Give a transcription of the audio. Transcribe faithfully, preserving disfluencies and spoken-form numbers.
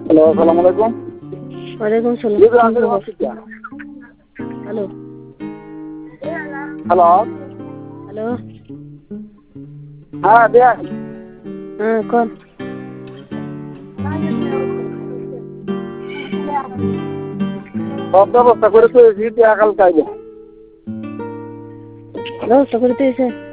Hello, আসসালামু আলাইকুম। ওয়ালাইকুম সালাম। জি uncle hospital. Hello hello. Hello হ্যাঁ দেন। হ্যাঁ কোন সব ব্যবস্থা করে তো এসেছি, টাকা কাল চাইবে। ব্যবস্থা করতে এসে